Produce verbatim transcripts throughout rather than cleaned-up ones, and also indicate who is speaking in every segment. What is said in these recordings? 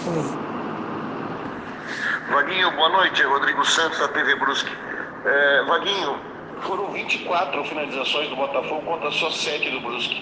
Speaker 1: Vaguinho, boa noite. Rodrigo Santos, da T V Brusque. É, Vaguinho, foram vinte e quatro finalizações do Botafogo contra só sete do Brusque.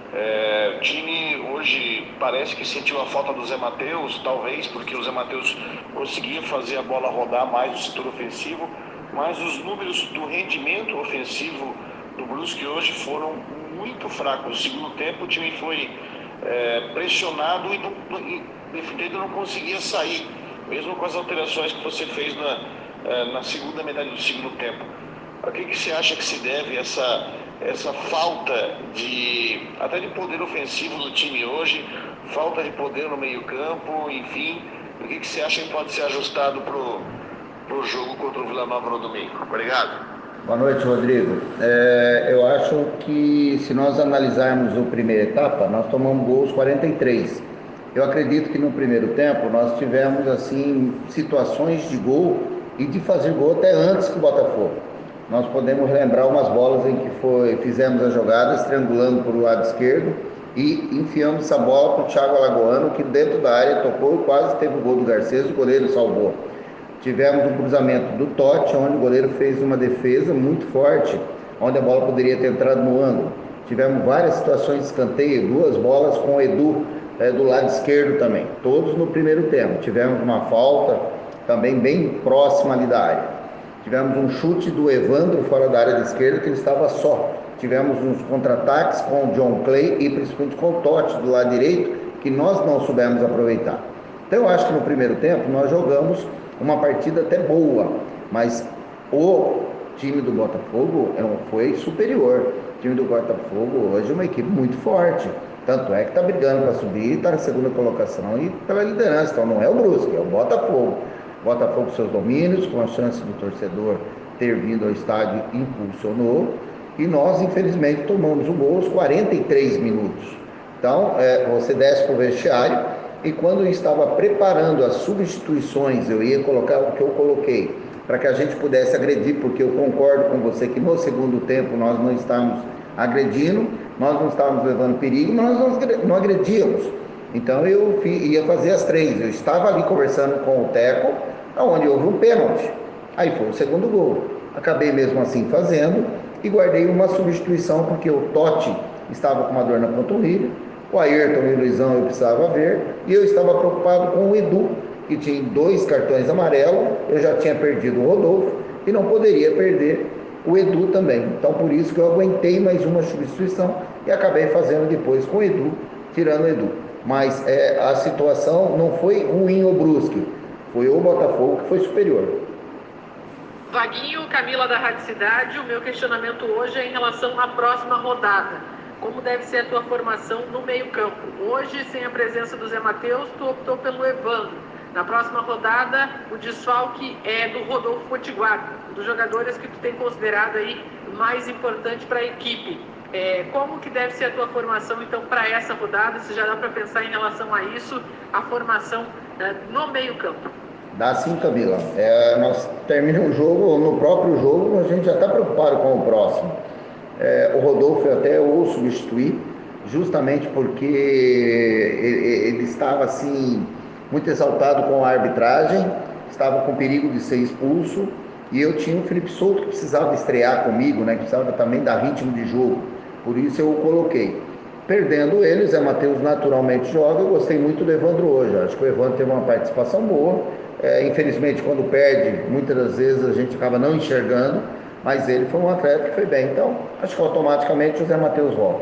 Speaker 1: É, o time hoje parece que sentiu a falta do Zé Matheus, talvez porque o Zé Matheus conseguia fazer a bola rodar mais no setor ofensivo, mas os números do rendimento ofensivo do Brusque hoje foram muito fracos. No segundo tempo o time foi é, pressionado e, não, e defendendo não conseguia sair, mesmo com as alterações que você fez na, na segunda metade do segundo tempo. A que, que você acha que se deve essa, essa falta de, até de poder ofensivo do time hoje, falta de poder no meio campo, enfim, o que, que você acha que pode ser ajustado para o jogo contra o Vila Nova no domingo? Obrigado.
Speaker 2: Boa noite, Rodrigo. É, eu acho que se nós analisarmos a primeira etapa, nós tomamos gols quarenta e três. Eu acredito que no primeiro tempo nós tivemos assim situações de gol e de fazer gol até antes que o Botafogo. Nós podemos lembrar umas bolas em que foi, fizemos as jogadas, triangulando por o lado esquerdo e enfiamos essa bola para o Thiago Alagoano, que dentro da área tocou e quase teve o gol do Garcês, o goleiro salvou. Tivemos um cruzamento do Totti, onde o goleiro fez uma defesa muito forte, onde a bola poderia ter entrado no ângulo. Tivemos várias situações de escanteio, duas bolas com o Edu é, do lado esquerdo também, todos no primeiro tempo. Tivemos uma falta também bem próxima ali da área. Tivemos um chute do Evandro fora da área da esquerda, que ele estava só. Tivemos uns contra-ataques com o John Clay e principalmente com o Totti do lado direito, que nós não soubemos aproveitar. Então eu acho que no primeiro tempo nós jogamos uma partida até boa, mas o time do Botafogo foi superior. O time do Botafogo hoje é uma equipe muito forte, tanto é que está brigando para subir, está na segunda colocação e pela liderança. Então não é o Brusque, é o Botafogo. Botafogo com seus domínios, com a chance do torcedor ter vindo ao estádio, impulsionou, e nós infelizmente tomamos o gol aos quarenta e três minutos. Então é, você desce para o vestiário, e quando eu estava preparando as substituições, eu ia colocar o que eu coloquei, para que a gente pudesse agredir, porque eu concordo com você que no segundo tempo nós não estávamos agredindo, nós não estávamos levando perigo, mas nós não agredíamos. Então eu ia fazer as três. Eu estava ali conversando com o Teco, onde houve um pênalti. Aí foi o segundo gol. Acabei mesmo assim fazendo e guardei uma substituição, porque o Totti estava com uma dor na panturrilha, o Ayrton e o Luizão eu precisava ver, e eu estava preocupado com o Edu, que tinha dois cartões amarelos, eu já tinha perdido o Rodolfo, e não poderia perder o Edu também. Então por isso que eu aguentei mais uma substituição, e acabei fazendo depois com o Edu, tirando o Edu. Mas é, a situação não foi ruim ou Brusque, foi o Botafogo que foi superior.
Speaker 3: Vaguinho, Camila da Rádio Cidade, o meu questionamento hoje é em relação à próxima rodada. Como deve ser a tua formação no meio-campo? Hoje, sem a presença do Zé Matheus, tu optou pelo Evandro. Na próxima rodada, o desfalque é do Rodolfo Potiguar, um dos jogadores que tu tem considerado aí mais importante para a equipe. É, como que deve ser a tua formação, então, para essa rodada? Se já dá para pensar em relação a isso, a formação é, no meio-campo?
Speaker 2: Dá sim, Camila. É, nós terminamos o jogo, no próprio jogo, a gente já está preocupado com o próximo. É, o Rodolfo eu até o substituí, justamente porque ele, ele estava assim, muito exaltado com a arbitragem, estava com perigo de ser expulso, e eu tinha o Felipe Souto que precisava estrear comigo, né, que precisava também dar ritmo de jogo, por isso eu o coloquei. Perdendo ele, o Zé Matheus naturalmente joga, eu gostei muito do Evandro hoje, acho que o Evandro teve uma participação boa, é, infelizmente quando perde, muitas das vezes a gente acaba não enxergando, mas ele foi um atleta que foi bem, então acho que automaticamente o Zé Matheus volta.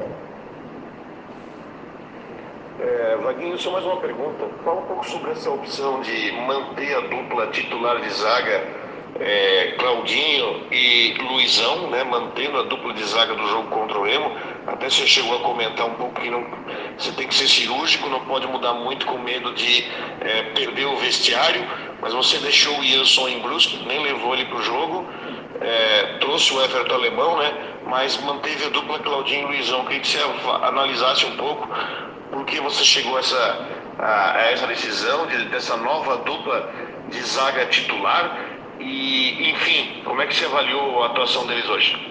Speaker 1: É, Vaguinho, só mais uma pergunta. Fala um pouco sobre essa opção de manter a dupla titular de zaga, é, Claudinho e Luizão, né, mantendo a dupla de zaga do jogo contra o Remo. Até você chegou a comentar um pouco que não, você tem que ser cirúrgico, não pode mudar muito com medo de é, perder o vestiário, mas você deixou o Ianson em Brusque, nem levou ele para o jogo. É, trouxe o Everton Alemão, né? Mas manteve a dupla Claudinho e Luizão. Queria que você analisasse um pouco por que você chegou a essa, a, a essa decisão de, dessa nova dupla de zaga titular e, enfim, como é que você avaliou a atuação deles hoje?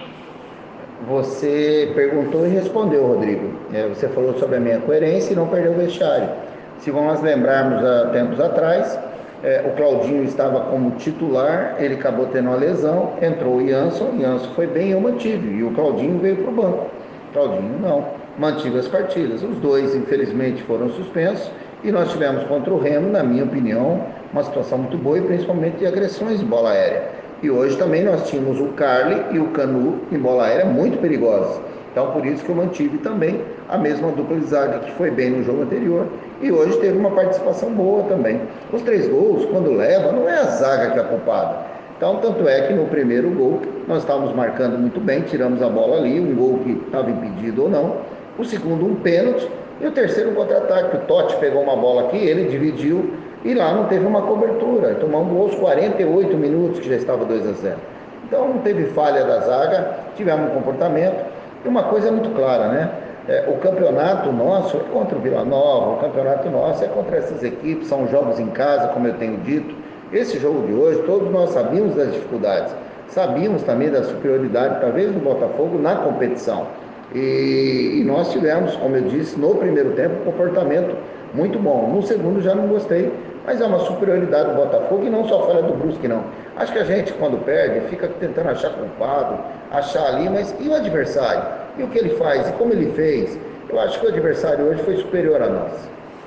Speaker 2: Você perguntou e respondeu, Rodrigo. É, você falou sobre a minha coerência e não perdeu o vestiário. Se nós lembrarmos há tempos atrás, é, o Claudinho estava como titular, ele acabou tendo uma lesão, entrou o Jansson, o Jansson foi bem, eu mantive, e o Claudinho veio para o banco. O Claudinho não, mantive as partidas. Os dois, infelizmente, foram suspensos, e nós tivemos contra o Remo, na minha opinião, uma situação muito boa, e principalmente de agressões de bola aérea. E hoje também nós tínhamos o Carli e o Canu em bola aérea muito perigosos. Então, por isso que eu mantive também a mesma dupla de zaga que foi bem no jogo anterior e hoje teve uma participação boa também. Os três gols, quando leva, não é a zaga que é a culpada. Então, tanto é que no primeiro gol nós estávamos marcando muito bem, tiramos a bola ali, um gol que estava impedido ou não. O segundo, um pênalti. E o terceiro, um contra-ataque. O Totti pegou uma bola aqui, ele dividiu e lá não teve uma cobertura. Tomamos gol aos quarenta e oito minutos, que já estava dois a zero. Então, não teve falha da zaga, tivemos um comportamento. E uma coisa é muito clara, né? É, o campeonato nosso é contra o Vila Nova, o campeonato nosso é contra essas equipes, são jogos em casa, como eu tenho dito. Esse jogo de hoje, todos nós sabíamos das dificuldades, sabíamos também da superioridade, talvez, do Botafogo na competição. E, e nós tivemos, como eu disse, no primeiro tempo, um comportamento muito bom. No segundo já não gostei, mas é uma superioridade do Botafogo e não só falha do Brusque, não. Acho que a gente, quando perde, fica tentando achar culpado, achar ali, mas e o adversário? E o que ele faz? E como ele fez? Eu acho que o adversário hoje foi superior a nós.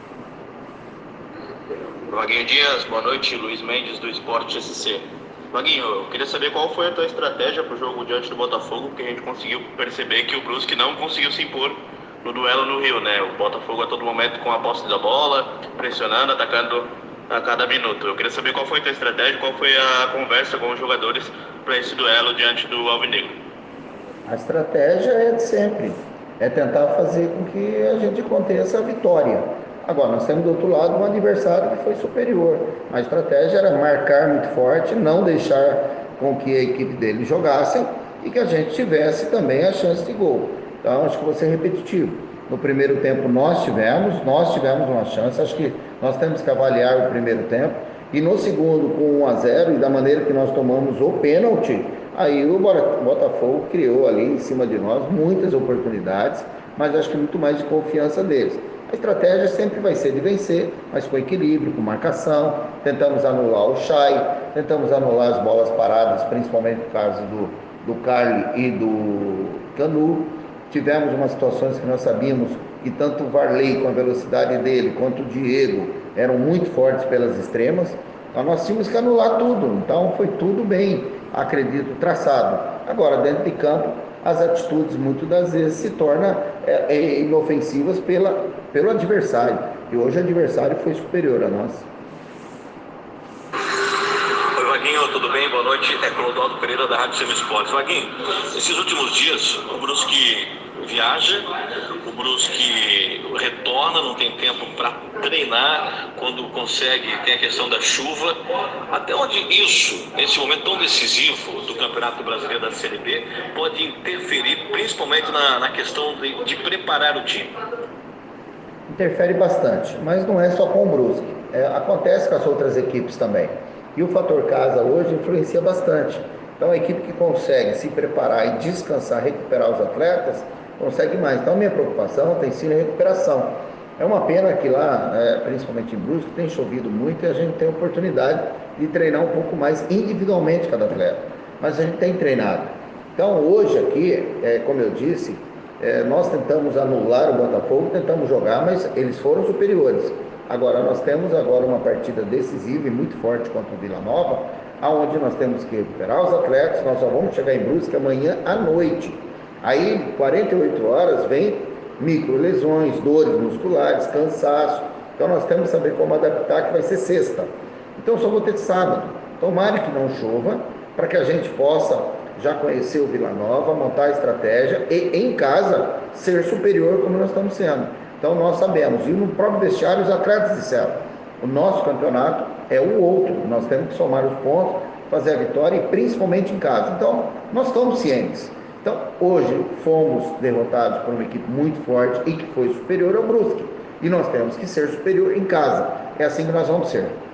Speaker 4: Vaguinho Dias, boa noite. Luiz Mendes, do Esporte S C. Vaguinho, eu queria saber qual foi a tua estratégia para o jogo diante do Botafogo, porque a gente conseguiu perceber que o Brusque não conseguiu se impor no duelo no Rio, né? O Botafogo a todo momento com a posse da bola, pressionando, atacando a cada minuto. Eu queria saber qual foi a tua estratégia, qual foi a conversa com os jogadores para esse duelo diante do Alvinegro.
Speaker 2: A estratégia é de sempre, é tentar fazer com que a gente aconteça a vitória. Agora, nós temos do outro lado um adversário que foi superior. A estratégia era marcar muito forte, não deixar com que a equipe dele jogasse e que a gente tivesse também a chance de gol. Então, acho que vou ser repetitivo. No primeiro tempo nós tivemos, nós tivemos uma chance, acho que nós temos que avaliar o primeiro tempo. E no segundo, com um a zero, e da maneira que nós tomamos o pênalti, aí o Botafogo criou ali em cima de nós muitas oportunidades, mas acho que muito mais de confiança deles. A estratégia sempre vai ser de vencer, mas com equilíbrio, com marcação. Tentamos anular o Chay, tentamos anular as bolas paradas, principalmente no caso do, do Carli e do Canu. Tivemos umas situações que nós sabíamos que tanto o Varley, com a velocidade dele, quanto o Diego, eram muito fortes pelas extremas. Então nós tínhamos que anular tudo, então foi tudo bem, acredito, traçado. Agora, dentro de campo, as atitudes muitas das vezes se tornam é, é, inofensivas pela, pelo adversário. E hoje o adversário foi superior a nós.
Speaker 4: Oi, Vaguinho, tudo bem? Boa noite. É Clodoaldo Pereira, da Rádio Semi Esportes. Vaguinho, esses últimos dias, o Brusque viaja, o Brusque retorna, não tem tempo para treinar, quando consegue tem a questão da chuva. Até onde isso, nesse momento tão decisivo do Campeonato Brasileiro da Série B, pode interferir principalmente na, na questão de, de preparar o time?
Speaker 2: Interfere bastante, mas não é só com o Brusque, é, acontece com as outras equipes também. E o fator casa hoje influencia bastante. Então a equipe que consegue se preparar e descansar, recuperar os atletas, consegue mais. Então, minha preocupação tem sido a recuperação. É uma pena que lá, é, principalmente em Brusque, tem chovido muito e a gente tem a oportunidade de treinar um pouco mais individualmente cada atleta. Mas a gente tem treinado. Então, hoje aqui, é, como eu disse, é, nós tentamos anular o Botafogo, tentamos jogar, mas eles foram superiores. Agora, nós temos agora uma partida decisiva e muito forte contra o Vila Nova, onde nós temos que recuperar os atletas. Nós só vamos chegar em Brusque amanhã à noite. Aí, quarenta e oito horas, vem microlesões, dores musculares, cansaço. Então, nós temos que saber como adaptar, que vai ser sexta. Então, só vou ter sábado. Tomara que não chova, para que a gente possa já conhecer o Vila Nova, montar a estratégia e, em casa, ser superior como nós estamos sendo. Então, nós sabemos. E no próprio vestiário, os atletas disseram, o nosso campeonato é o outro. Nós temos que somar os pontos, fazer a vitória, e principalmente em casa. Então, nós estamos cientes. Então, hoje fomos derrotados por uma equipe muito forte e que foi superior ao Brusque. E nós temos que ser superior em casa. É assim que nós vamos ser.